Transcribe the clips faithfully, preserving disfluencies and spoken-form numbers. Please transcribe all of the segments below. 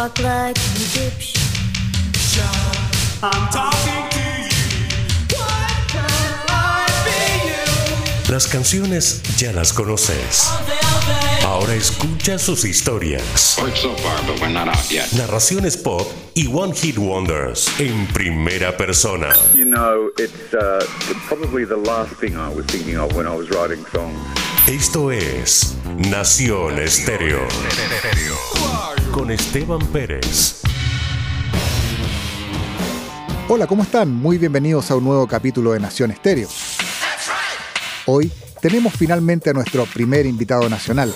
talk like a dipshit. I'm talking to you. What can I be you? Las canciones ya las conoces. Ahora escucha sus historias. Worked so far, but we're not out yet. Narraciones pop y One Hit Wonders en primera persona. You know, it's uh, the, probably the last thing I was thinking of when I was writing songs. Esto es Nación Estéreo con Esteban Pérez. Hola, ¿cómo están? Muy bienvenidos a un nuevo capítulo de Nación Estéreo. Hoy tenemos finalmente a nuestro primer invitado nacional.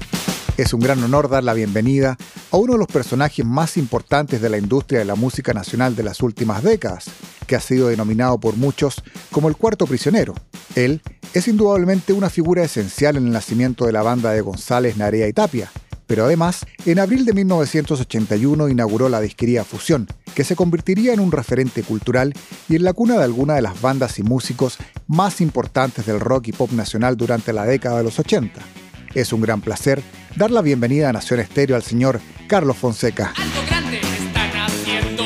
Es un gran honor dar la bienvenida a uno de los personajes más importantes de la industria de la música nacional de las últimas décadas, que ha sido denominado por muchos como el Cuarto Prisionero. Él es indudablemente una figura esencial en el nacimiento de la banda de González, Narea y Tapia, pero además, en abril de mil novecientos ochenta y uno inauguró la disquería Fusión, que se convertiría en un referente cultural y en la cuna de algunas de las bandas y músicos más importantes del rock y pop nacional durante la década de los ochenta. Es un gran placer dar la bienvenida a Nación Estéreo al señor Carlos Fonseca. Algo grande están haciendo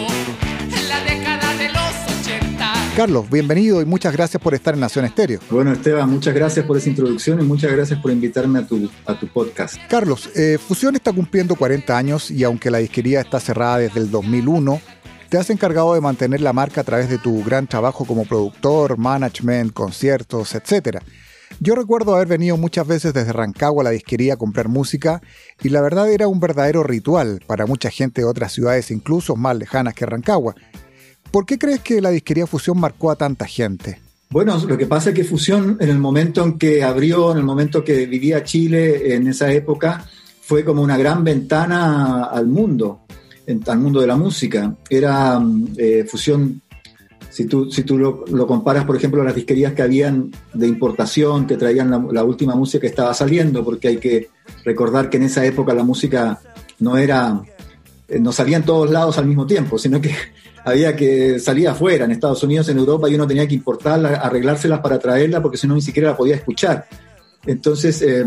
en la década de los ochenta. Carlos, bienvenido y muchas gracias por estar en Nación Estéreo. Bueno, Esteban, muchas gracias por esa introducción y muchas gracias por invitarme a tu, a tu podcast. Carlos, eh, Fusión está cumpliendo cuarenta años y aunque la disquería está cerrada desde el dos mil uno, te has encargado de mantener la marca a través de tu gran trabajo como productor, management, conciertos, etcétera. Yo recuerdo haber venido muchas veces desde Rancagua a la disquería a comprar música y la verdad era un verdadero ritual para mucha gente de otras ciudades, incluso más lejanas que Rancagua. ¿Por qué crees que la disquería Fusión marcó a tanta gente? Bueno, lo que pasa es que Fusión, en el momento en que abrió, en el momento que vivía Chile en esa época, fue como una gran ventana al mundo, al mundo de la música. Era eh, Fusión... Si tú, si tú lo, lo comparas, por ejemplo, a las disquerías que habían de importación, que traían la, la última música que estaba saliendo, porque hay que recordar que en esa época la música no era, no salía en todos lados al mismo tiempo, sino que había que salir afuera, en Estados Unidos, en Europa, y uno tenía que importarla, arreglárselas para traerla, porque si no ni siquiera la podía escuchar. Entonces, eh,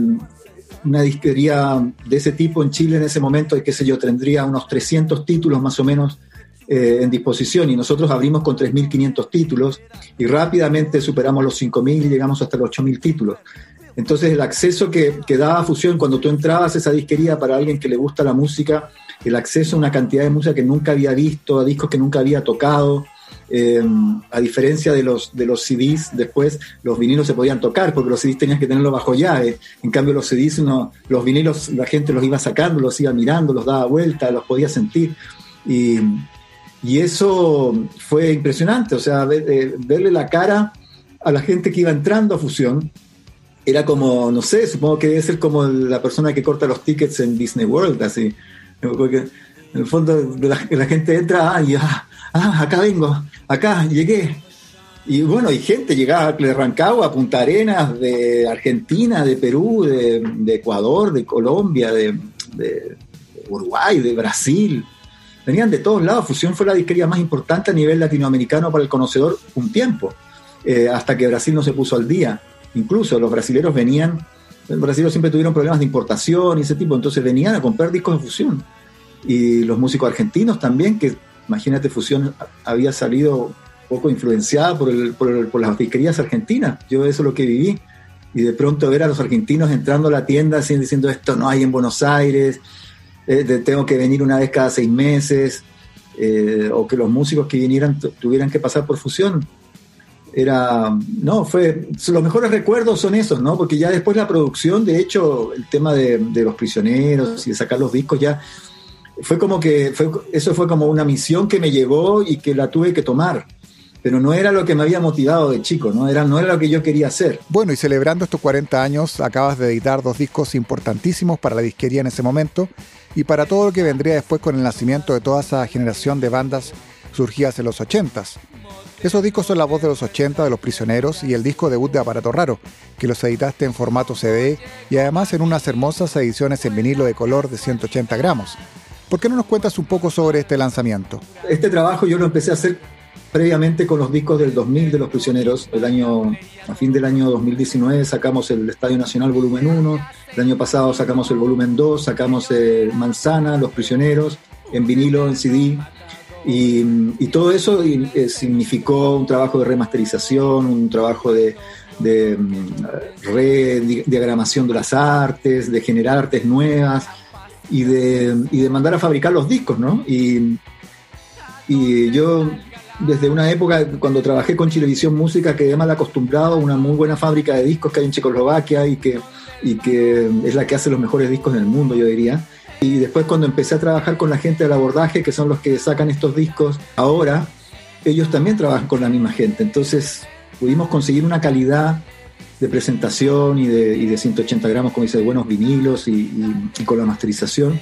una disquería de ese tipo en Chile en ese momento, qué sé yo, tendría unos trescientos títulos más o menos Eh, en disposición, y nosotros abrimos con tres mil quinientos títulos y rápidamente superamos los cinco mil y llegamos hasta los ocho mil títulos. Entonces el acceso que, que daba Fusión cuando tú entrabas a esa disquería para alguien que le gusta la música, el acceso a una cantidad de música que nunca había visto, a discos que nunca había tocado, eh, a diferencia de los, de los C Ds, después los vinilos se podían tocar porque los C Ds tenías que tenerlos bajo llave, en cambio los C Ds, uno, los vinilos la gente los iba sacando, los iba mirando, los daba vuelta, los podía sentir, y Y eso fue impresionante, o sea, ver, eh, verle la cara a la gente que iba entrando a Fusión era como, no sé, supongo que debe ser como la persona que corta los tickets en Disney World, así, porque en el fondo la, la gente entra, ah, y, ah, ah, acá vengo, acá llegué, y bueno, y gente llegaba de Rancagua, a Punta Arenas, de Argentina, de Perú, de, de Ecuador, de Colombia, de, de Uruguay, de Brasil. Venían de todos lados. Fusión fue la disquería más importante a nivel latinoamericano para el conocedor un tiempo, eh, hasta que Brasil no se puso al día. Incluso los brasileros venían, los brasileños siempre tuvieron problemas de importación y ese tipo, entonces venían a comprar discos de Fusión. Y los músicos argentinos también, que imagínate, Fusión había salido un poco influenciada por, el, por, el, por las disquerías argentinas. Yo eso es lo que viví. Y de pronto ver a los argentinos entrando a la tienda así, diciendo esto no hay en Buenos Aires, Eh, de, tengo que venir una vez cada seis meses, eh, o que los músicos que vinieran t- tuvieran que pasar por Fusión. Era, no, fue, los mejores recuerdos son esos, ¿no? Porque ya después la producción, de hecho, el tema de, de los prisioneros y de sacar los discos ya, fue como que, fue, eso fue como una misión que me llegó y que la tuve que tomar. Pero no era lo que me había motivado de chico, ¿no? Era, no era lo que yo quería hacer. Bueno, y celebrando estos cuarenta años, acabas de editar dos discos importantísimos para la disquería en ese momento y para todo lo que vendría después con el nacimiento de toda esa generación de bandas surgidas en los ochentas. Esos discos son la voz de los ochenta de Los Prisioneros y el disco debut de Aparato Raro, que los editaste en formato C D y además en unas hermosas ediciones en vinilo de color de ciento ochenta gramos. ¿Por qué no nos cuentas un poco sobre este lanzamiento? Este trabajo yo lo empecé a hacer previamente con los discos del dos mil de Los Prisioneros. El año, a fin del año dos mil diecinueve sacamos el Estadio Nacional volumen uno, el año pasado sacamos el volumen dos, sacamos eh, Manzana, Los Prisioneros, en vinilo, en C D. Y, y todo eso eh, significó un trabajo de remasterización, un trabajo de, de rediagramación de las artes, de generar artes nuevas y de, y de mandar a fabricar los discos, ¿no? Y, y yo, desde una época, cuando trabajé con Chilevisión Música, quedé mal acostumbrado a una muy buena fábrica de discos que hay en Checoslovaquia y que, y que es la que hace los mejores discos del mundo, yo diría. Y después, cuando empecé a trabajar con la gente del abordaje, que son los que sacan estos discos ahora, ellos también trabajan con la misma gente. Entonces pudimos conseguir una calidad de presentación y de, y de ciento ochenta gramos, como dice, de buenos vinilos y, y, y con la masterización,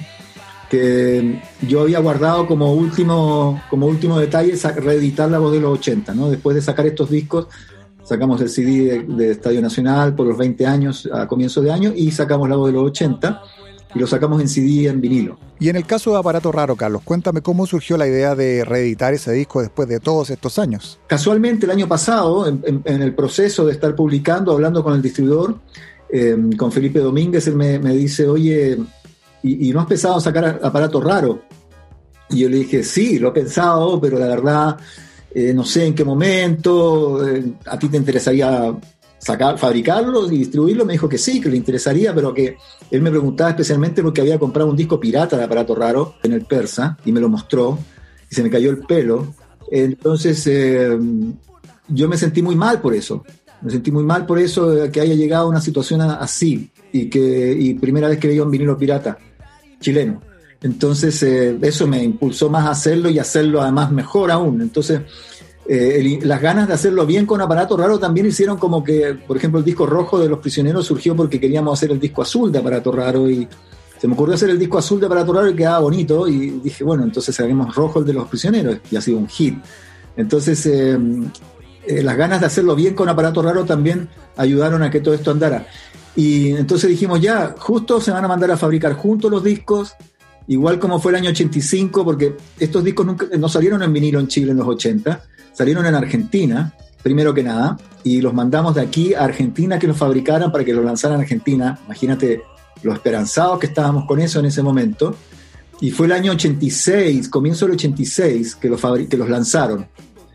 que yo había guardado como último, como último detalle, reeditar La Voz de los ochenta, ¿no? Después de sacar estos discos, sacamos el C D de, de Estadio Nacional por los veinte años, a comienzo de año, y sacamos La Voz de los ochenta, y lo sacamos en C D y en vinilo. Y en el caso de Aparato Raro, Carlos, cuéntame cómo surgió la idea de reeditar ese disco después de todos estos años. Casualmente, el año pasado, en, en, en el proceso de estar publicando, hablando con el distribuidor, eh, con Felipe Domínguez, él me, me dice, oye, ¿y, ¿y no has pensado en sacar Aparato Raro? Y yo le dije, sí, lo he pensado, pero la verdad, eh, no sé en qué momento, eh, ¿a ti te interesaría sacar, fabricarlo y distribuirlo? Me dijo que sí, que le interesaría, pero que él me preguntaba especialmente porque había comprado un disco pirata de Aparato Raro en el Persa y me lo mostró y se me cayó el pelo. Entonces eh, yo me sentí muy mal por eso, me sentí muy mal por eso, que haya llegado a una situación así y que y primera vez que veía un vinilo pirata chileno. Entonces eh, eso me impulsó más a hacerlo y hacerlo además mejor aún. Entonces Eh, el, las ganas de hacerlo bien con Aparato Raro también hicieron como que, por ejemplo, el disco rojo de Los Prisioneros surgió porque queríamos hacer el disco azul de Aparato Raro y se me ocurrió hacer el disco azul de Aparato Raro y quedaba bonito y dije, bueno, entonces haremos rojo el de Los Prisioneros y ha sido un hit. Entonces eh, eh, las ganas de hacerlo bien con Aparato Raro también ayudaron a que todo esto andara. Y entonces dijimos, ya, justo se van a mandar a fabricar juntos los discos, igual como fue el año ochenta y cinco, porque estos discos nunca, no salieron en vinilo en Chile en los ochenta, salieron en Argentina, primero que nada, y los mandamos de aquí a Argentina que los fabricaran para que los lanzaran en Argentina. Imagínate lo esperanzados que estábamos con eso en ese momento. Y fue el año ochenta y seis, comienzo del ochenta y seis, que los, fabri- que los lanzaron.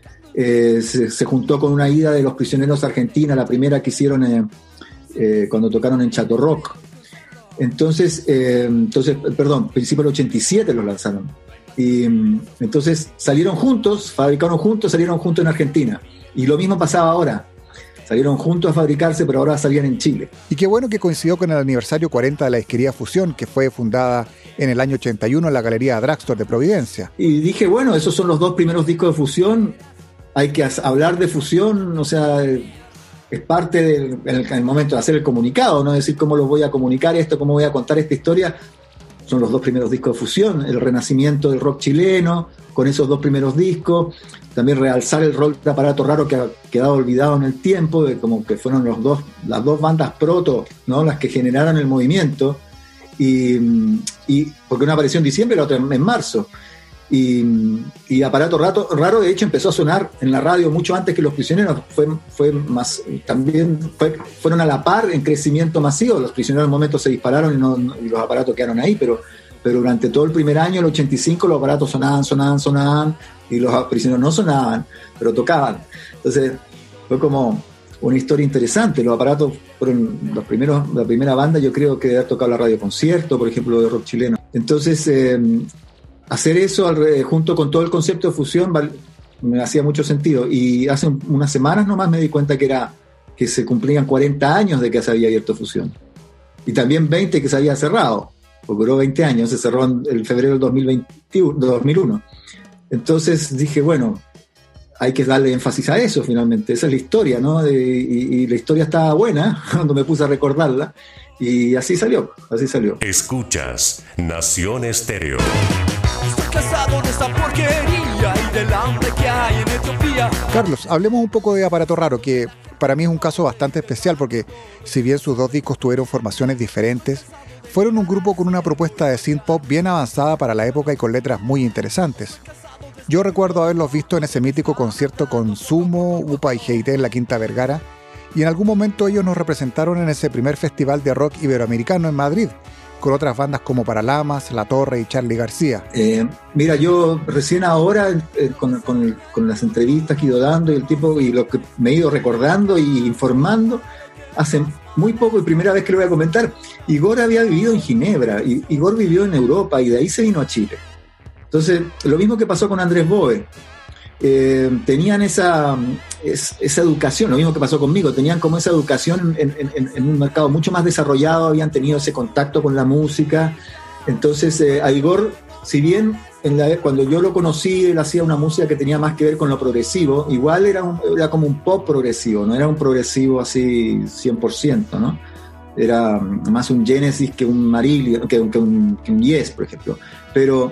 Eh, se, se juntó con una ida de Los Prisioneros a Argentina, la primera que hicieron eh, eh, cuando tocaron en Chato Rock. Entonces, eh, entonces, perdón, principio del ochenta y siete los lanzaron. Y entonces salieron juntos, fabricaron juntos, salieron juntos en Argentina. Y lo mismo pasaba ahora. Salieron juntos a fabricarse, pero ahora salían en Chile. Y qué bueno que coincidió con el aniversario cuarenta de la disquería Fusión, que fue fundada en el año ochenta y uno en la Galería Drugstore de Providencia. Y dije, bueno, esos son los dos primeros discos de Fusión. Hay que hablar de Fusión, o sea, es parte del el, el momento de hacer el comunicado, no decir cómo lo voy a comunicar esto, cómo voy a contar esta historia. Son los dos primeros discos de Fusión, el renacimiento del rock chileno, con esos dos primeros discos, también realzar el rol de Aparato Raro que ha quedado olvidado en el tiempo, de como que fueron los dos, las dos bandas proto, ¿no? Las que generaron el movimiento, y, y porque una apareció en diciembre y la otra en marzo. Y, y Aparato Raro, Raro de hecho empezó a sonar en la radio mucho antes que Los Prisioneros, fue, fue más, también fue, fueron a la par en crecimiento masivo. Los Prisioneros en un momento se dispararon y, no, y los aparatos quedaron ahí, pero, pero durante todo el primer año, el ochenta y cinco, los aparatos sonaban, sonaban, sonaban y los Prisioneros no sonaban, pero tocaban. Entonces fue como una historia interesante. Los aparatos fueron los primeros, la primera banda, yo creo, que ha tocado la radio concierto, por ejemplo, de rock chileno. Entonces eh, hacer eso junto con todo el concepto de Fusión me hacía mucho sentido. Y hace unas semanas nomás me di cuenta que era que se cumplían cuarenta años de que se había abierto Fusión. Y también veinte que se había cerrado, porque duró veinte años, se cerró en el febrero del dos mil veintiuno, dos mil uno. Entonces dije, bueno, hay que darle énfasis a eso finalmente. Esa es la historia, ¿no? Y, y, y la historia estaba buena cuando me puse a recordarla. Y así salió, así salió. Escuchas Nación Estéreo. Estoy cansado de esta porquería y del hambre que hay en Etiopía. Carlos, hablemos un poco de Aparato Raro, que para mí es un caso bastante especial porque si bien sus dos discos tuvieron formaciones diferentes, fueron un grupo con una propuesta de synth pop bien avanzada para la época y con letras muy interesantes. Yo recuerdo haberlos visto en ese mítico concierto con Sumo, Upa y G I T en la Quinta Vergara, y en algún momento ellos nos representaron en ese primer festival de rock iberoamericano en Madrid, con otras bandas como Paralamas, La Torre y Charly García? Eh, mira, yo recién ahora, eh, con, con, con las entrevistas que he ido dando y el tipo y lo que me he ido recordando y informando, hace muy poco y primera vez que lo voy a comentar, Igor había vivido en Ginebra, y Igor vivió en Europa y de ahí se vino a Chile. Entonces, lo mismo que pasó con Andrés Boe. Eh, tenían esa, es, esa educación, lo mismo que pasó conmigo, tenían como esa educación en, en, en un mercado mucho más desarrollado, habían tenido ese contacto con la música. Entonces eh, a Igor, si bien en la, cuando yo lo conocí él hacía una música que tenía más que ver con lo progresivo, igual era, un, era como un pop progresivo, no era un progresivo así cien por ciento, ¿no? Era más un Genesis que un Marillion, que, que, un, que un Yes, por ejemplo, pero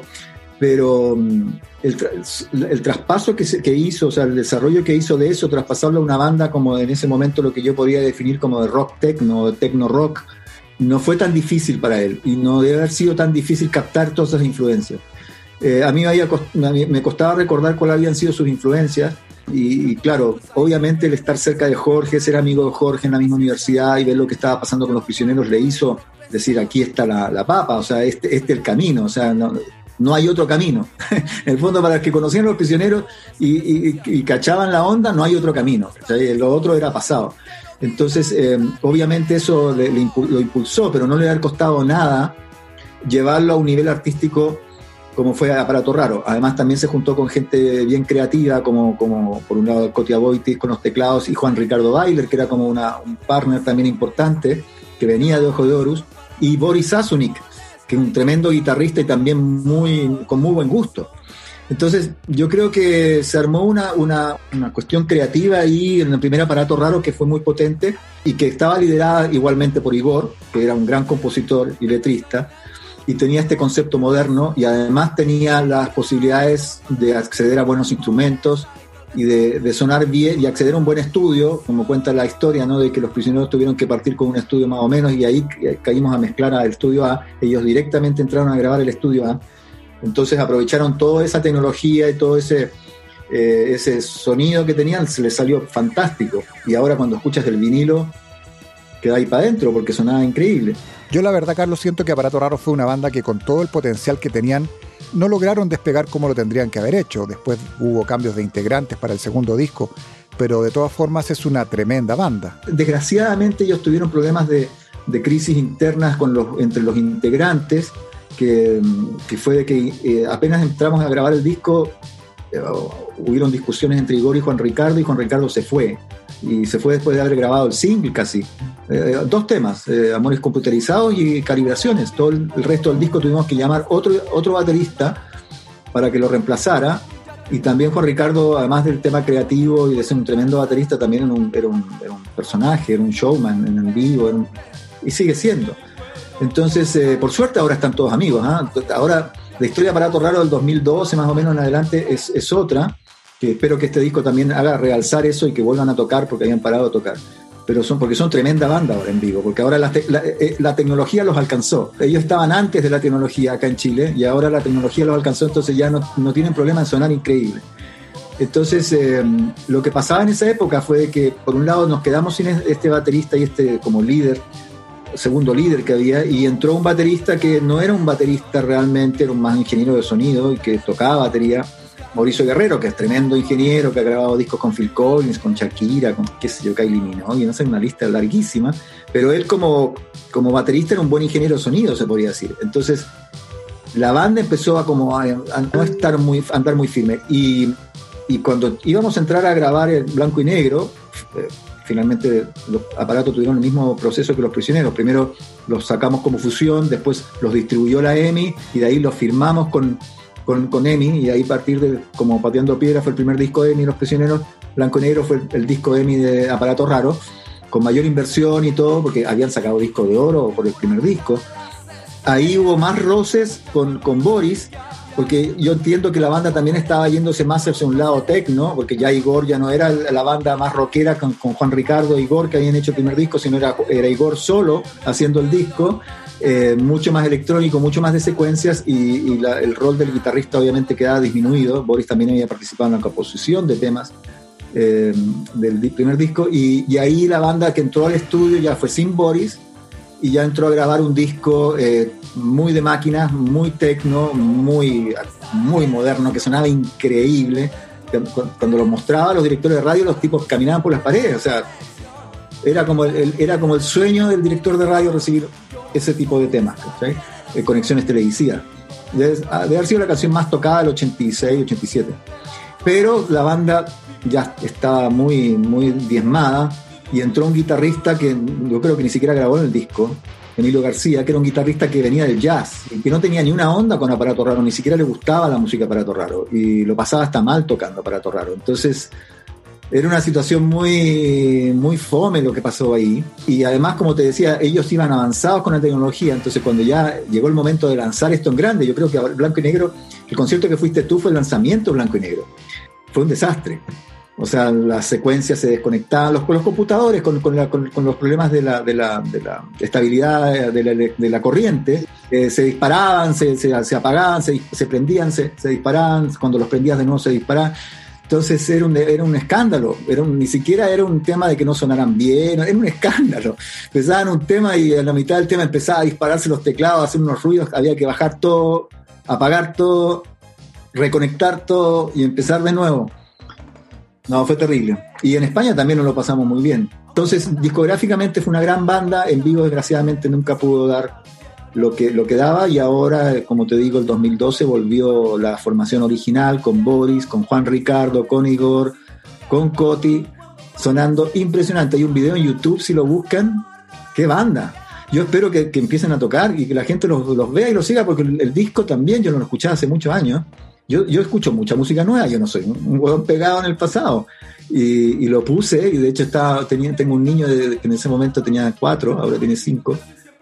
pero el, tra- el traspaso que, se, que hizo, o sea, el desarrollo que hizo de eso, traspasarlo a una banda como en ese momento lo que yo podría definir como de rock techno, de techno rock, no fue tan difícil para él y no debe haber sido tan difícil captar todas esas influencias. Eh, a, mí me, había cost- me costaba recordar cuáles habían sido sus influencias y, y claro, obviamente el estar cerca de Jorge, ser amigo de Jorge en la misma universidad y ver lo que estaba pasando con los prisioneros le hizo decir, aquí está la, la papa, o sea, este, este es el camino, o sea, no... No hay otro camino. En el fondo, para los que conocían a los prisioneros y, y, y cachaban la onda, no hay otro camino. O sea, lo otro era pasado. Entonces, eh, obviamente eso le, le impu- lo impulsó, pero no le había costado nada llevarlo a un nivel artístico como fue Aparato Raro. Además, también se juntó con gente bien creativa, como, como por un lado Cotia Boitis con los teclados y Juan Ricardo Bailer, que era como una, un partner también importante, que venía de Ojo de Horus, y Boris Asunik, que es un tremendo guitarrista y también muy, con muy buen gusto. Entonces yo creo que se armó una, una, una cuestión creativa ahí en el primer Aparato Raro que fue muy potente y que estaba liderada igualmente por Igor, que era un gran compositor y letrista, y tenía este concepto moderno y además tenía las posibilidades de acceder a buenos instrumentos y de, de sonar bien y acceder a un buen estudio, como cuenta la historia, ¿no? De que los prisioneros tuvieron que partir con un estudio más o menos y ahí caímos a mezclar al estudio A, ellos directamente entraron a grabar el estudio A, entonces aprovecharon toda esa tecnología y todo ese, eh, ese sonido que tenían, se les salió fantástico, y ahora cuando escuchas el vinilo queda ahí para adentro porque sonaba increíble. Yo la verdad, Carlos, siento que Aparato Raro fue una banda que con todo el potencial que tenían no lograron despegar como lo tendrían que haber hecho. Después hubo cambios de integrantes para el segundo disco, pero de todas formas es una tremenda banda. Desgraciadamente ellos tuvieron problemas de, de crisis internas con los, entre los integrantes, que, que fue de que eh, apenas entramos a grabar el disco, eh, hubieron discusiones entre Igor y Juan Ricardo, y Juan Ricardo se fue. Y se fue después de haber grabado el single casi. Eh, dos temas, eh, Amores Computerizados y Calibraciones. Todo el, el resto del disco tuvimos que llamar otro, otro baterista para que lo reemplazara. Y también Juan Ricardo, además del tema creativo y de ser un tremendo baterista, también era un, era un, era un personaje, era un showman en el vivo, era un, y sigue siendo. Entonces, eh, por suerte ahora están todos amigos, ¿eh? Ahora la historia de Aparato Raro del dos mil doce más o menos en adelante es, es otra, que espero que este disco también haga realzar eso y que vuelvan a tocar porque habían parado de tocar. Pero son, porque son tremenda banda ahora en vivo, porque ahora la, te, la, eh, la tecnología los alcanzó. Ellos estaban antes de la tecnología acá en Chile y ahora la tecnología los alcanzó, entonces ya no, no tienen problema en sonar increíble. Entonces, eh, lo que pasaba en esa época fue que, por un lado, nos quedamos sin este baterista y este como líder, segundo líder que había, y entró un baterista que no era un baterista realmente, era un más ingeniero de sonido y que tocaba batería, Mauricio Guerrero, que es tremendo ingeniero, que ha grabado discos con Phil Collins, con Shakira, con qué sé yo, Kylie Minogue, no sé, una lista larguísima, pero él como, como baterista era un buen ingeniero de sonido, se podría decir. Entonces, la banda empezó a, como a, a no estar muy, a andar muy firme, y, y cuando íbamos a entrar a grabar el Blanco y Negro, eh, finalmente los aparatos tuvieron el mismo proceso que los prisioneros. Primero los sacamos como fusión, después los distribuyó la E M I y de ahí los firmamos con, con, con E M I, y de ahí partir de como Pateando Piedra fue el primer disco de E M I, Los Prisioneros. Blanco y Negro fue el, el disco de E M I de Aparato Raro, con mayor inversión y todo, porque habían sacado disco de oro por el primer disco. Ahí hubo más roces con, con Boris, porque yo entiendo que la banda también estaba yéndose más hacia un lado techno, porque ya Igor ya no era la banda más rockera con, con Juan Ricardo e Igor que habían hecho el primer disco, sino era, era Igor solo haciendo el disco, eh, mucho más electrónico, mucho más de secuencias, y, y la, el rol del guitarrista obviamente quedaba disminuido. Boris también había participado en la composición de temas eh, del primer disco, y, y ahí la banda que entró al estudio ya fue sin Boris, y ya entró a grabar un disco eh, muy de máquinas, muy tecno, muy, muy moderno, que sonaba increíble. Cuando lo mostraba a los directores de radio, los tipos caminaban por las paredes, o sea, era como el, era como el sueño del director de radio recibir ese tipo de temas, ¿sí? eh, conexiones televisivas. Debe, debe haber sido la canción más tocada del ochenta y seis, ochenta y siete. Pero la banda ya estaba muy, muy diezmada y entró un guitarrista que yo creo que ni siquiera grabó en el disco, Emilio García, que era un guitarrista que venía del jazz y que no tenía ni una onda con Aparato Raro, ni siquiera le gustaba la música Aparato Raro y lo pasaba hasta mal tocando Aparato Raro. Entonces era una situación muy, muy fome lo que pasó ahí, y además, como te decía, ellos iban avanzados con la tecnología. Entonces cuando ya llegó el momento de lanzar esto en grande, yo creo que Blanco y Negro, el concierto que fuiste tú fue el lanzamiento de Blanco y Negro, fue un desastre. O sea, las secuencias se desconectaban, los, los computadores con, con, la, con, con los problemas de la, de la, de la estabilidad de la, de la corriente, eh, se disparaban, se, se, se apagaban, se, se prendían, se, se disparaban, cuando los prendías de nuevo se disparaban. Entonces era un, era un escándalo, era un, ni siquiera era un tema de que no sonaran bien, era un escándalo. Empezaban un tema y a la mitad del tema empezaba a dispararse los teclados, a hacer unos ruidos, había que bajar todo, apagar todo, reconectar todo y empezar de nuevo. No, fue terrible. Y en España también nos lo pasamos muy bien. Entonces, discográficamente fue una gran banda. En vivo, desgraciadamente, nunca pudo dar lo que, lo que daba. Y ahora, como te digo, el dos mil doce volvió la formación original con Boris, con Juan Ricardo, con Igor, con Coti, sonando impresionante. Hay un video en YouTube, si lo buscan. ¡Qué banda! Yo espero que, que empiecen a tocar y que la gente los, los vea y los siga, porque el, el disco también yo no lo escuchaba hace muchos años. Yo, yo escucho mucha música nueva, yo no soy un, un huevón pegado en el pasado. Y, y lo puse, y de hecho estaba, tenía, tengo un niño de, que en ese momento tenía cuatro, ahora tiene cinco.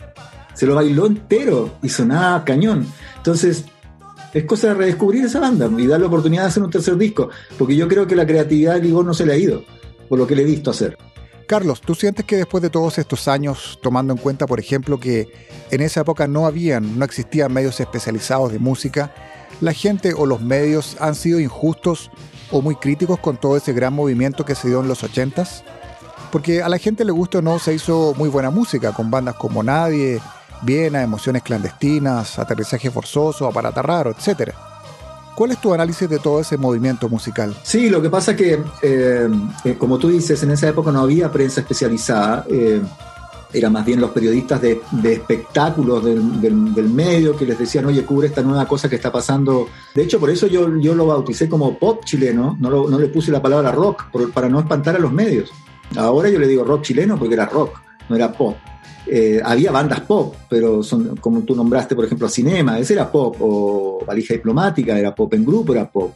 Se lo bailó entero y sonaba cañón. Entonces, es cosa de redescubrir esa banda y darle la oportunidad de hacer un tercer disco, porque yo creo que la creatividad de Igor no se le ha ido, por lo que le he visto hacer. Carlos, ¿tú sientes que después de todos estos años, tomando en cuenta, por ejemplo, que en esa época no habían, no existían medios especializados de música, la gente o los medios han sido injustos o muy críticos con todo ese gran movimiento que se dio en los ochentas? Porque a la gente le gusta o no, se hizo muy buena música con bandas como Nadie, Viena, Emociones Clandestinas, Aterrizaje Forzoso, Aparato Raro, etcétera. ¿Cuál es tu análisis de todo ese movimiento musical? Sí, lo que pasa es que, eh, eh, como tú dices, en esa época no había prensa especializada. Eh, era más bien los periodistas de, de espectáculos del, del, del medio que les decían, oye, cubre esta nueva cosa que está pasando. De hecho, por eso yo, yo lo bauticé como pop chileno, no, lo, no le puse la palabra rock, por, para no espantar a los medios. Ahora yo le digo rock chileno porque era rock, no era pop. Eh, había bandas pop, pero son, como tú nombraste, por ejemplo, Cinema, ese era pop, o Valija Diplomática era pop, En Grupo era pop.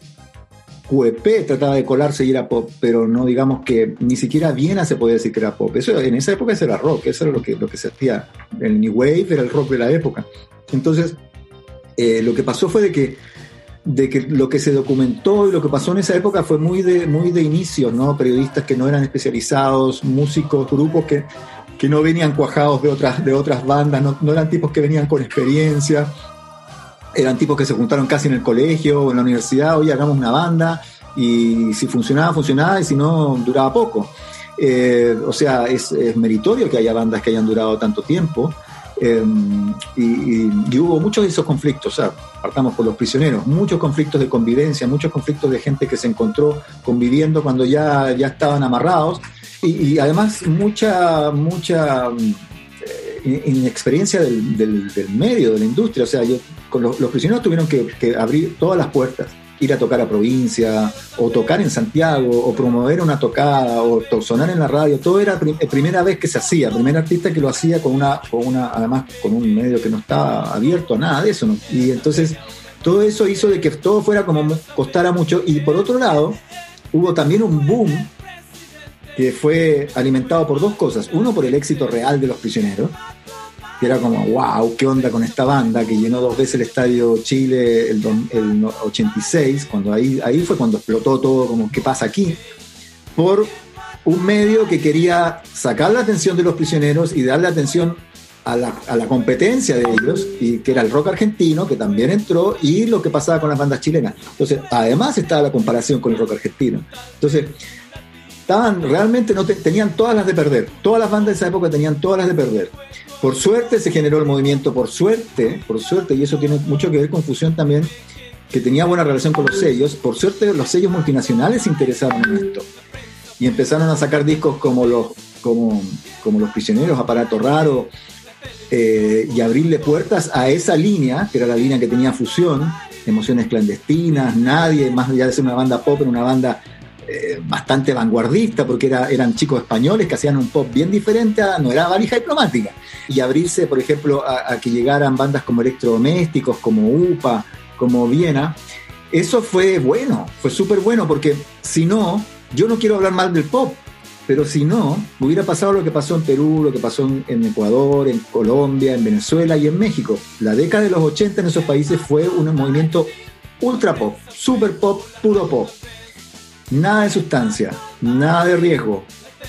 Q E P trataba de colarse y era pop, pero no digamos que ni siquiera Viena se podía decir que era pop. Eso en esa época eso era rock, eso era lo que, lo que se hacía. El New Wave era el rock de la época. Entonces, eh, lo que pasó fue de que, de que lo que se documentó y lo que pasó en esa época fue muy de, muy de inicio, ¿no? Periodistas que no eran especializados, músicos, grupos que, que no venían cuajados de otras, de otras bandas, no, no eran tipos que venían con experiencia. Eran tipos que se juntaron casi en el colegio o en la universidad, oye, hagamos una banda, y si funcionaba, funcionaba, y si no, duraba poco. Eh, o sea, es, es meritorio que haya bandas que hayan durado tanto tiempo, eh, y, y, y hubo muchos de esos conflictos, o sea, partamos por Los Prisioneros, muchos conflictos de convivencia, muchos conflictos de gente que se encontró conviviendo cuando ya, ya estaban amarrados, y, y además mucha, mucha inexperiencia del, del, del medio, de la industria. O sea, yo, con los, los prisioneros tuvieron que, que abrir todas las puertas, ir a tocar a provincia, o tocar en Santiago, o promover una tocada, o to- sonar en la radio. Todo era prim- primera vez que se hacía, primer artista que lo hacía con una, con una, además con un medio que no estaba abierto a nada de eso, ¿no? Y entonces todo eso hizo de que todo fuera como costara mucho. Y por otro lado, hubo también un boom que fue alimentado por dos cosas. Uno, por el éxito real de Los Prisioneros, que era como, wow, qué onda con esta banda, que llenó dos veces el Estadio Chile el, el ochenta y seis, cuando ahí, ahí fue cuando explotó todo, como, ¿qué pasa aquí? Por un medio que quería sacar la atención de Los Prisioneros y darle atención a la, a la competencia de ellos, y que era el rock argentino, que también entró, y lo que pasaba con las bandas chilenas. Entonces, además estaba la comparación con el rock argentino. Entonces, estaban realmente, no te, tenían todas las de perder. Todas las bandas de esa época tenían todas las de perder. Por suerte se generó el movimiento, por suerte, por suerte, y eso tiene mucho que ver con Fusión también, que tenía buena relación con los sellos. Por suerte los sellos multinacionales se interesaron en esto y empezaron a sacar discos como los, como, como Los Prisioneros, Aparato Raro, eh, y abrirle puertas a esa línea, que era la línea que tenía Fusión, Emociones Clandestinas, Nadie, más allá de ser una banda pop, era una banda eh, bastante vanguardista, porque era, eran chicos españoles que hacían un pop bien diferente, a, no era Valija Diplomática. Y abrirse, por ejemplo, a, a que llegaran bandas como Electrodomésticos, como U P A, como Viena, eso fue bueno, fue súper bueno, porque si no, yo no quiero hablar mal del pop, pero si no, hubiera pasado lo que pasó en Perú, lo que pasó en, en Ecuador, en Colombia, en Venezuela y en México. La década de los ochenta en esos países fue un movimiento ultra pop, super pop, puro pop. Nada de sustancia, nada de riesgo.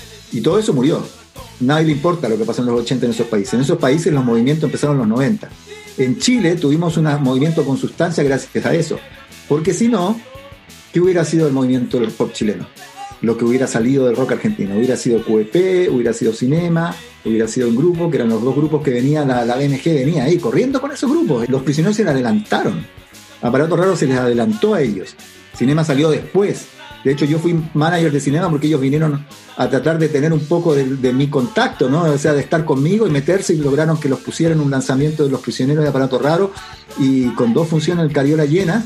Y todo eso murió. Nadie le importa lo que pasó en los ochenta en esos países. En esos países los movimientos empezaron en los noventa. En Chile tuvimos un movimiento con sustancia gracias a eso. Porque si no, ¿qué hubiera sido el movimiento del pop chileno? Lo que hubiera salido del rock argentino. Hubiera sido Q E P, hubiera sido Cinema, hubiera sido un grupo, que eran los dos grupos que venía, la, la B M G venía ahí, corriendo con esos grupos. Los Prisioneros se le adelantaron. Aparato Raro se les adelantó a ellos. Cinema salió después. De hecho, yo fui manager de Cinema porque ellos vinieron a tratar de tener un poco de, de mi contacto, ¿no? O sea, de estar conmigo y meterse, y lograron que los pusieran un lanzamiento de Los Prisioneros de Aparato Raro, y con dos funciones el Cariola llena,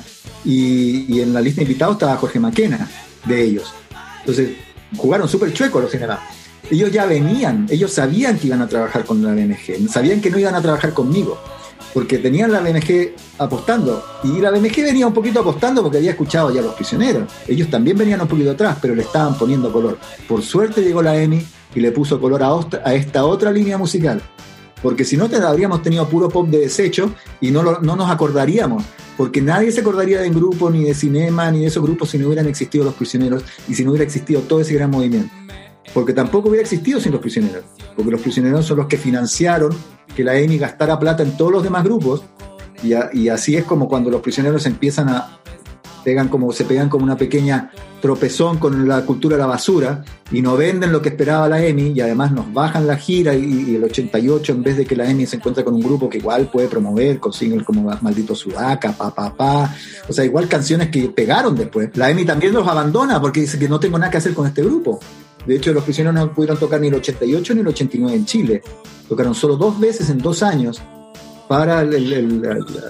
y, y en la lista de invitados estaba Jorge Maquena de ellos. Entonces, jugaron súper chueco los Cinema. Ellos ya venían, ellos sabían que iban a trabajar con la B M G, sabían que no iban a trabajar conmigo, porque tenían la B M G apostando, y la B M G venía un poquito apostando porque había escuchado ya Los Prisioneros. Ellos también venían un poquito atrás, pero le estaban poniendo color. Por suerte llegó la E M I y le puso color a, ostra, a esta otra línea musical, porque si no te habríamos tenido puro pop de desecho y no, lo, no nos acordaríamos, porque nadie se acordaría de Grupo, ni de Cinema, ni de esos grupos si no hubieran existido Los Prisioneros y si no hubiera existido todo ese gran movimiento. Porque tampoco hubiera existido sin Los Prisioneros, porque Los Prisioneros son los que financiaron que la E M I gastara plata en todos los demás grupos, y, a, y así es como cuando Los Prisioneros empiezan a pegan como se pegan como una pequeña tropezón con la cultura de la basura y no venden lo que esperaba la E M I, y además nos bajan la gira, y, y el ochenta y ocho, en vez de que la E M I se encuentra con un grupo que igual puede promover con singles como Maldito Sudaca, Pa Pa Pa, o sea, igual canciones que pegaron después, la E M I también los abandona porque dice que no tengo nada que hacer con este grupo. De hecho, Los Prisioneros no pudieron tocar ni el ochenta y ocho ni el ochenta y nueve en Chile. Tocaron solo dos veces en dos años para el, el, el,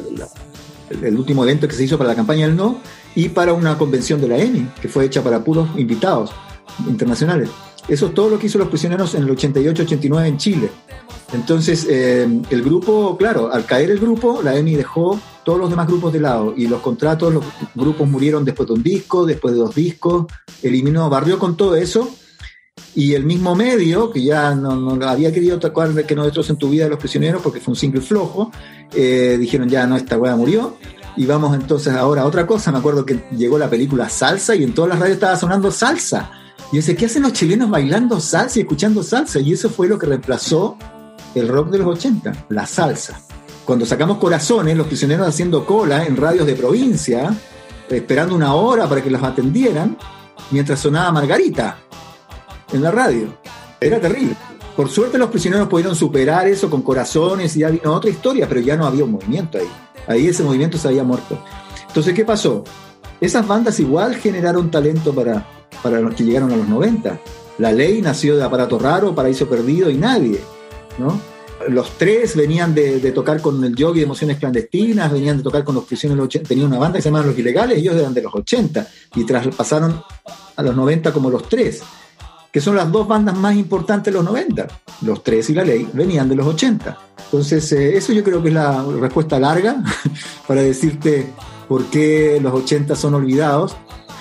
el, el último evento que se hizo para la campaña del No, y para una convención de la E M I, que fue hecha para puros invitados internacionales. Eso es todo lo que hizo Los Prisioneros en el ochenta y ocho ochenta y nueve en Chile. Entonces, eh, el grupo, claro, al caer el grupo, la E M I dejó todos los demás grupos de lado, y los contratos, los grupos murieron después de un disco, después de dos discos, eliminó, barrió con todo eso. Y el mismo medio, que ya no, no había querido tocar Que no destrocen tu vida de Los Prisioneros porque fue un single flojo, eh, dijeron ya no, esta weá murió, y vamos entonces ahora a otra cosa. Me acuerdo que llegó la película Salsa y en todas las radios estaba sonando salsa, y yo decía, ¿qué hacen los chilenos bailando salsa y escuchando salsa? Y eso fue lo que reemplazó el rock de los ochenta, la salsa. Cuando sacamos Corazones, Los Prisioneros haciendo cola en radios de provincia, esperando una hora para que los atendieran, mientras sonaba Margarita en la radio. Era terrible. Por suerte Los Prisioneros pudieron superar eso con Corazones y ya vino otra historia, pero ya no había un movimiento ahí. Ahí ese movimiento se había muerto. Entonces, ¿qué pasó? Esas bandas igual generaron talento para, para los que llegaron a los noventa. La Ley nació de Aparato Raro, Paraíso Perdido y Nadie, ¿no? Los Tres venían de, de tocar con el Yogi de Emociones Clandestinas, venían de tocar con Los Prisioneros, tenían una banda que se llamaba Los Ilegales, ellos eran de los ochenta y traspasaron a los noventa como Los Tres, que son las dos bandas más importantes de los noventa. Los Tres y La Ley venían de los ochenta. Entonces, eh, eso yo creo que es la respuesta larga para decirte por qué los ochenta son olvidados.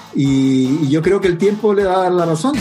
Y, y yo creo que el tiempo le va a dar la razón.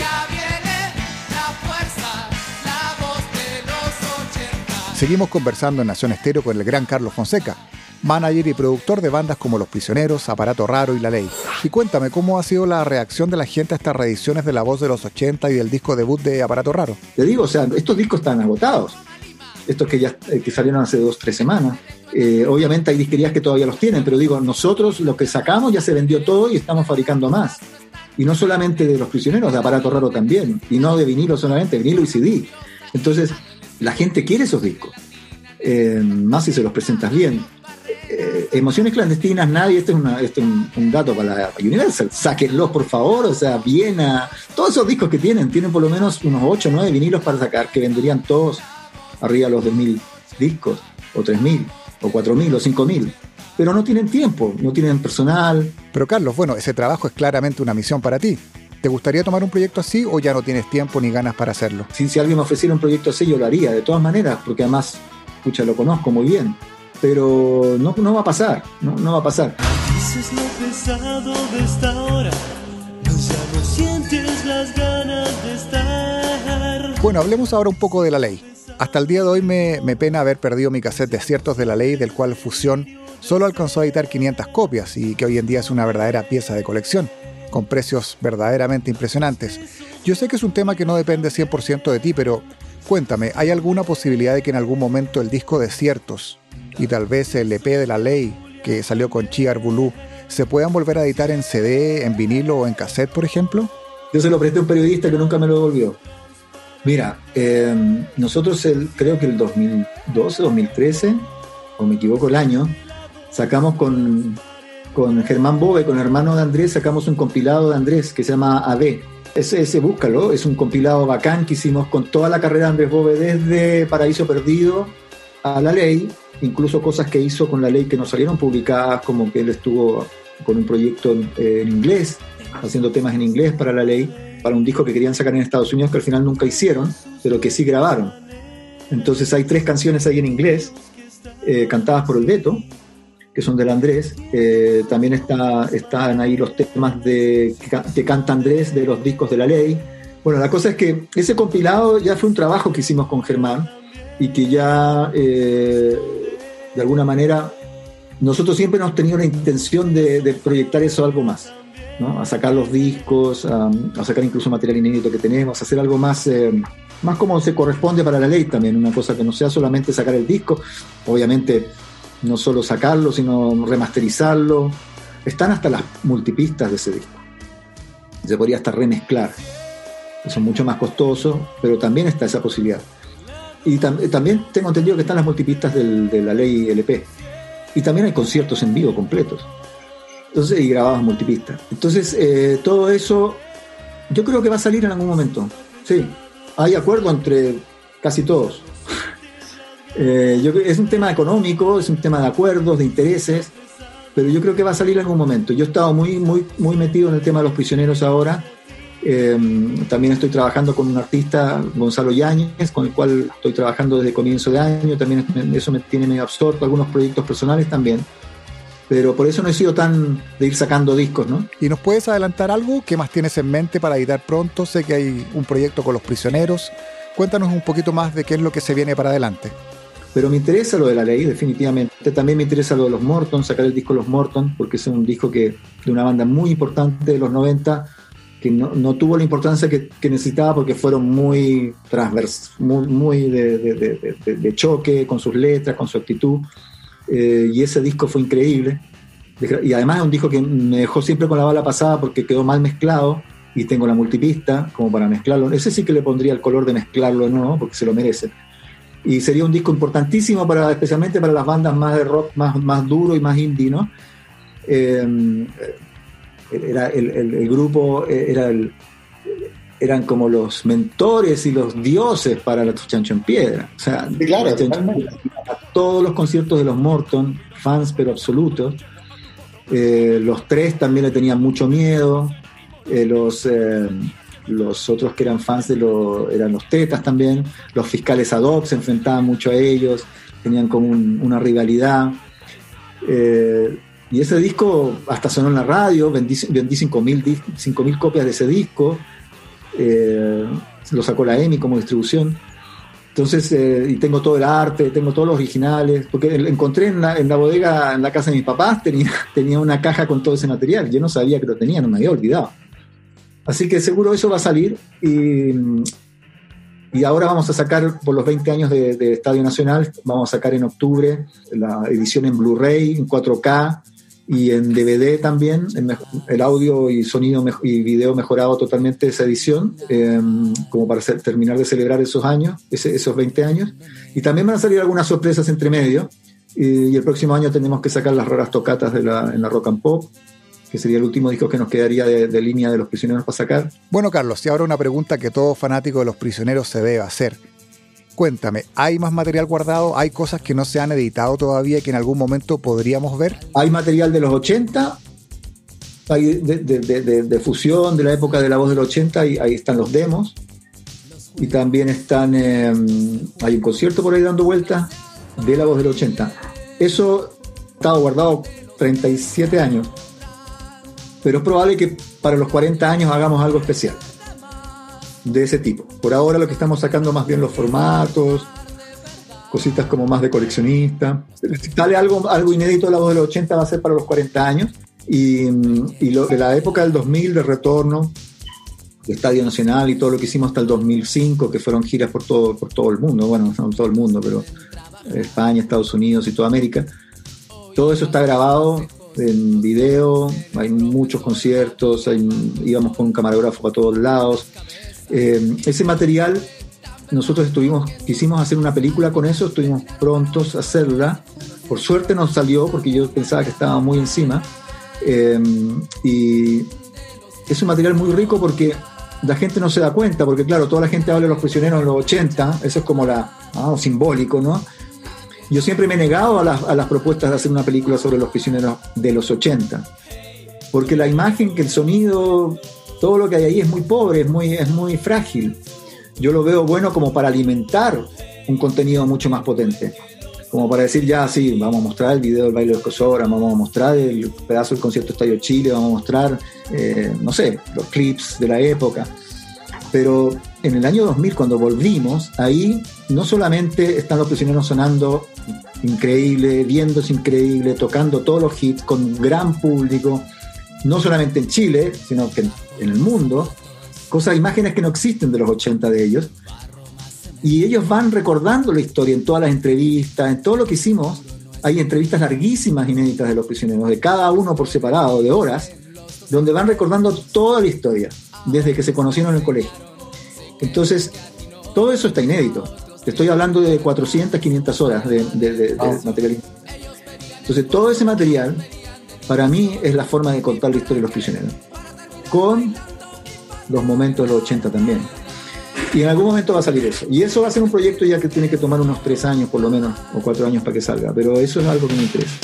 Seguimos conversando en Nación Estéreo con el gran Carlos Fonseca, manager y productor de bandas como Los Prisioneros, Aparato Raro y La Ley. Y cuéntame, ¿cómo ha sido la reacción de la gente a estas reediciones de La Voz de los ochenta y del disco debut de Aparato Raro? Te digo, o sea, estos discos están agotados. Estos que ya que salieron hace dos, tres semanas. Eh, obviamente hay disquerías que todavía los tienen, pero digo, nosotros lo que sacamos ya se vendió todo y estamos fabricando más. Y no solamente de Los Prisioneros, de Aparato Raro también. Y no de vinilo solamente, vinilo y C D. Entonces, la gente quiere esos discos. Eh, más si se los presentas bien. Eh, emociones clandestinas, nadie, este es, una, este es un, un dato para la Universal, sáquenlos por favor, o sea, Viena, todos esos discos que tienen, tienen por lo menos unos ocho o nueve vinilos para sacar, que venderían todos arriba de los dos mil discos, o tres mil, o cuatro mil, o cinco mil, pero no tienen tiempo, no tienen personal. Pero Carlos, bueno, ese trabajo es claramente una misión para ti. ¿Te gustaría tomar un proyecto así o ya no tienes tiempo ni ganas para hacerlo? Si, si alguien me ofreciera un proyecto así, yo lo haría, de todas maneras, porque además, escucha, lo conozco muy bien. Pero no, no va a pasar, no, no va a pasar. Dices lo pesado de esta hora, pues ya no sientes las ganas de estar. Bueno, hablemos ahora un poco de La Ley. Hasta el día de hoy me, me pena haber perdido mi cassette Desiertos de La Ley, del cual Fusión solo alcanzó a editar quinientas copias y que hoy en día es una verdadera pieza de colección, con precios verdaderamente impresionantes. Yo sé que es un tema que no depende cien por ciento de ti, pero cuéntame, ¿hay alguna posibilidad de que en algún momento el disco Desiertos y tal vez el E P de La Ley, que salió con Chiar Bulú, se puedan volver a editar en C D, en vinilo o en cassette, por ejemplo? Yo se lo presté a un periodista que nunca me lo devolvió. Mira, eh, nosotros el, creo que el dos mil doce, dos mil trece, o me equivoco el año, sacamos con, con Germán Bove, con el hermano de Andrés, sacamos un compilado de Andrés que se llama A B. Ese, ese búscalo, es un compilado bacán que hicimos con toda la carrera de Andrés Bove, desde Paraíso Perdido a La Ley, incluso cosas que hizo con La Ley que no salieron publicadas, como que él estuvo con un proyecto en, en inglés, haciendo temas en inglés para La Ley, para un disco que querían sacar en Estados Unidos que al final nunca hicieron, pero que sí grabaron. Entonces hay tres canciones ahí en inglés, eh, cantadas por el Beto, que son del Andrés. Eh, también está, están ahí los temas de, que, que canta Andrés de los discos de La Ley. Bueno, la cosa es que ese compilado ya fue un trabajo que hicimos con Germán y que ya eh, de alguna manera nosotros siempre hemos tenido la intención de, de proyectar eso a algo más, ¿no? A sacar los discos, a, a sacar incluso material inédito que tenemos, a hacer algo más, eh, más como se corresponde para La Ley también, una cosa que no sea solamente sacar el disco, obviamente no solo sacarlo, sino remasterizarlo. Están hasta las multipistas de ese disco, se podría hasta remezclar, eso es mucho más costoso, pero también está esa posibilidad. Y tam- también tengo entendido que están las multipistas del, de La Ley L P, y también hay conciertos en vivo completos. Entonces, y grabados en multipista. Entonces, eh, todo eso yo creo que va a salir en algún momento. Sí, hay acuerdo entre casi todos. eh, yo, es un tema económico, es un tema de acuerdos, de intereses, pero yo creo que va a salir en algún momento. Yo he estado muy, muy, muy metido en el tema de Los Prisioneros ahora. Eh, también estoy trabajando con un artista, Gonzalo Yáñez, con el cual estoy trabajando desde comienzo de año. También eso me tiene medio absorto, algunos proyectos personales también. Pero por eso no he sido tan de ir sacando discos, ¿no? ¿Y nos puedes adelantar algo? ¿Qué más tienes en mente para editar pronto? Sé que hay un proyecto con Los Prisioneros. Cuéntanos un poquito más de qué es lo que se viene para adelante. Pero me interesa lo de La Ley, definitivamente. También me interesa lo de Los Morton, sacar el disco Los Morton, porque es un disco que, de una banda muy importante de los noventa, que no, no tuvo la importancia que, que necesitaba porque fueron muy transvers, muy, muy de, de, de, de, de choque con sus letras, con su actitud. Eh, y ese disco fue increíble. Y además es un disco que me dejó siempre con la bala pasada porque quedó mal mezclado y tengo la multipista como para mezclarlo. Ese sí que le pondría el color de mezclarlo, ¿no? Porque se lo merece. Y sería un disco importantísimo para, especialmente para las bandas más de rock, más, más duro y más indie, ¿no? Eh, era el, el, el grupo era el, eran como los mentores y los dioses para la Chancho en Piedra. O sea, sí, claro, a todos los conciertos de los Morton, fans pero absolutos. Eh, los tres también le tenían mucho miedo. Eh, los, eh, los otros que eran fans de los, eran los Tetas también. Los Fiscales Ad Hoc se enfrentaban mucho a ellos, tenían como un, una rivalidad. Eh, y ese disco hasta sonó en la radio, vendí, vendí cinco mil copias de ese disco. Eh, lo sacó la EMI como distribución. Entonces, eh, y tengo todo el arte, tengo todos los originales, porque encontré en la, en la bodega, en la casa de mis papás, tenía, tenía una caja con todo ese material. Yo no sabía que lo tenía, no me había olvidado. Así que seguro eso va a salir. Y, y ahora vamos a sacar, por los veinte años de, de Estadio Nacional, vamos a sacar en octubre la edición en Blu-ray, en cuatro K, y en D V D también, el audio y sonido y video mejorado totalmente esa edición, eh, como para hacer, terminar de celebrar esos años, ese, esos veinte años. Y también van a salir algunas sorpresas entre medio, y, y el próximo año tenemos que sacar las raras tocatas de la, en la Rock and Pop, que sería el último disco que nos quedaría de, de línea de Los Prisioneros para sacar. Bueno, Carlos, y ahora una pregunta que todo fanático de Los Prisioneros se debe hacer. Cuéntame, ¿hay más material guardado? ¿Hay cosas que no se han editado todavía y que en algún momento podríamos ver? Hay material de los ochenta, hay de, de, de, de, de fusión de la época de La Voz del ochenta, y ahí están los demos. Y también están, eh, hay un concierto por ahí dando vueltas de La Voz del ochenta. Eso ha estado guardado treinta y siete años. Pero es probable que para los cuarenta años hagamos algo especial de ese tipo. Por ahora lo que estamos sacando más bien los formatos, cositas como más de coleccionista. Si sale algo, algo inédito de La Voz de los ochenta va a ser para los cuarenta años. Y, y lo, de la época del dos mil, de retorno, de Estadio Nacional y todo lo que hicimos hasta el dos mil cinco, que fueron giras por todo, por todo el mundo, bueno, no todo el mundo, pero España, Estados Unidos y toda América. Todo eso está grabado en video, hay muchos conciertos, hay, íbamos con un camarógrafo para todos lados. Eh, ese material, nosotros estuvimos, quisimos hacer una película con eso, estuvimos prontos a hacerla. Por suerte nos salió, porque yo pensaba que estaba muy encima. Eh, y es un material muy rico porque la gente no se da cuenta, porque claro, toda la gente habla de Los Prisioneros en los ochenta, eso es como la, ah, simbólico, ¿no? Yo siempre me he negado a las, a las propuestas de hacer una película sobre Los Prisioneros de los ochenta, porque la imagen, que el sonido, todo lo que hay ahí es muy pobre, es muy, es muy frágil. Yo lo veo bueno como para alimentar un contenido mucho más potente, como para decir, ya sí, vamos a mostrar el video del baile de Escosora, vamos a mostrar el pedazo del concierto Estadio Chile, vamos a mostrar, eh, no sé, los clips de la época. Pero en el año dos mil, cuando volvimos, ahí no solamente están Los Prisioneros sonando increíble, viéndose increíble, tocando todos los hits con gran público, no solamente en Chile, sino que en el mundo, cosas, imágenes que no existen de los ochenta de ellos, y ellos van recordando la historia en todas las entrevistas, en todo lo que hicimos. Hay entrevistas larguísimas, inéditas de Los Prisioneros, de cada uno por separado, de horas, donde van recordando toda la historia, desde que se conocieron en el colegio. Entonces, todo eso está inédito. Te estoy hablando de cuatrocientas, quinientas horas de, de, de, de material. Entonces, todo ese material, para mí, es la forma de contar la historia de Los Prisioneros, con los momentos de los ochenta también. Y en algún momento va a salir eso. Y eso va a ser un proyecto ya que tiene que tomar unos tres años, por lo menos, o cuatro años para que salga. Pero eso es algo que me interesa.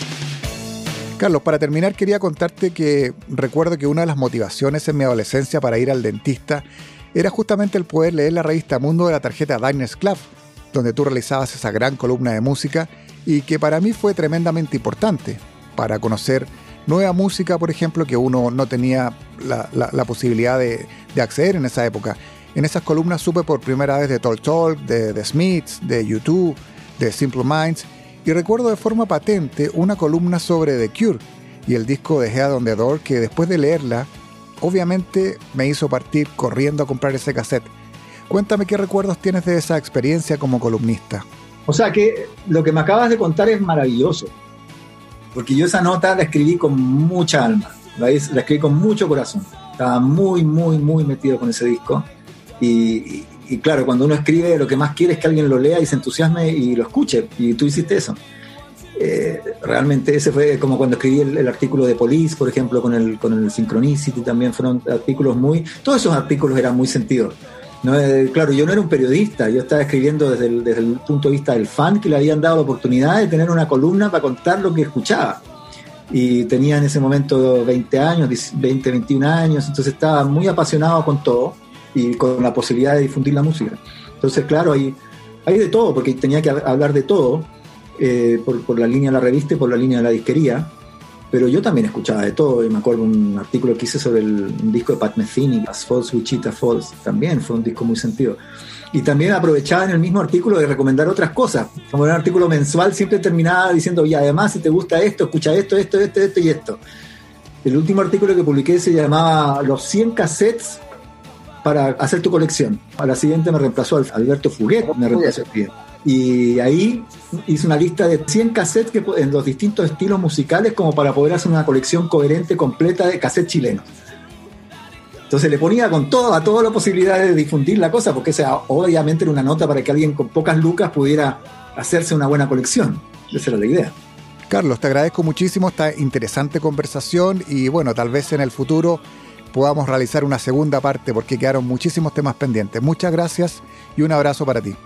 Carlos, para terminar quería contarte que recuerdo que una de las motivaciones en mi adolescencia para ir al dentista era justamente el poder leer la revista Mundo de la tarjeta Diners Club, donde tú realizabas esa gran columna de música y que para mí fue tremendamente importante para conocer nueva música, por ejemplo, que uno no tenía la, la, la posibilidad de, de acceder en esa época. En esas columnas supe por primera vez de Talk Talk, de The Smiths, de U dos, de Simple Minds, y recuerdo de forma patente una columna sobre The Cure y el disco de Head on the Door, que después de leerla, obviamente me hizo partir corriendo a comprar ese cassette. Cuéntame qué recuerdos tienes de esa experiencia como columnista. O sea que lo que me acabas de contar es maravilloso, porque yo esa nota la escribí con mucha alma, la, la escribí con mucho corazón, estaba muy, muy, muy metido con ese disco. Y, y, y claro, cuando uno escribe, lo que más quiere es que alguien lo lea y se entusiasme y lo escuche, y tú hiciste eso. Eh, realmente ese fue como cuando escribí el, el artículo de Police, por ejemplo, con el, con el Synchronicity, también fueron artículos muy... Todos esos artículos eran muy sentidos, ¿no? Eh, claro, yo no era un periodista, yo estaba escribiendo desde el, desde el punto de vista del fan, que le habían dado la oportunidad de tener una columna para contar lo que escuchaba. Y tenía en ese momento veinte años, veinte, veintiún años, entonces estaba muy apasionado con todo y con la posibilidad de difundir la música. Entonces, claro, hay, hay de todo, porque tenía que hablar de todo, eh, por, por la línea de la revista y por la línea de la disquería, pero yo también escuchaba de todo, y me acuerdo un artículo que hice sobre el, un disco de Pat Metheny, As Falls, Wichita Falls, también fue un disco muy sentido. Y también aprovechaba en el mismo artículo de recomendar otras cosas, como era un artículo mensual, siempre terminaba diciendo, y además si te gusta esto, escucha esto, esto, esto, esto y esto. El último artículo que publiqué se llamaba Los cien cassettes para hacer tu colección. A la siguiente me reemplazó Alberto Fuguet, me reemplazó bien. Y ahí hice una lista de cien cassettes que, en los distintos estilos musicales, como para poder hacer una colección coherente, completa de cassettes chilenos. Entonces le ponía con todo, a todas las posibilidades de difundir la cosa, porque esa obviamente era una nota para que alguien con pocas lucas pudiera hacerse una buena colección. Esa era la idea. Carlos, te agradezco muchísimo esta interesante conversación y bueno, tal vez en el futuro podamos realizar una segunda parte porque quedaron muchísimos temas pendientes. Muchas gracias y un abrazo para ti.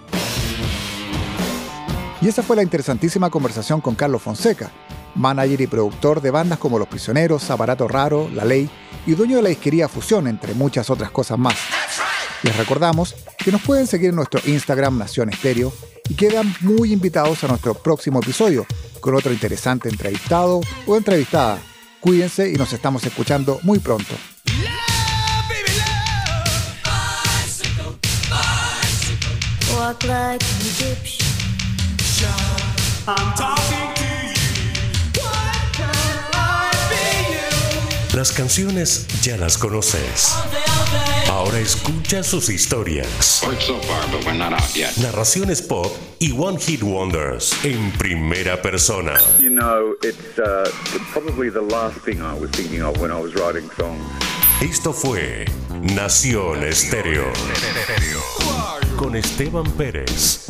Y esa fue la interesantísima conversación con Carlos Fonseca, manager y productor de bandas como Los Prisioneros, Aparato Raro, La Ley y dueño de la disquería Fusión, entre muchas otras cosas más. Les recordamos que nos pueden seguir en nuestro Instagram Nación Estéreo y quedan muy invitados a nuestro próximo episodio con otro interesante entrevistado o entrevistada. Cuídense y nos estamos escuchando muy pronto. Walk like an Egyptian. I'm talking to you. What can I be you? Las canciones ya las conoces. Ahora escucha sus historias. Worked so far, but we're not out yet. Narraciones pop y One Hit Wonders en primera persona. You know, it's uh, probably the last thing I was thinking of when I was writing songs. Esto fue Nación Estéreo con Esteban Pérez.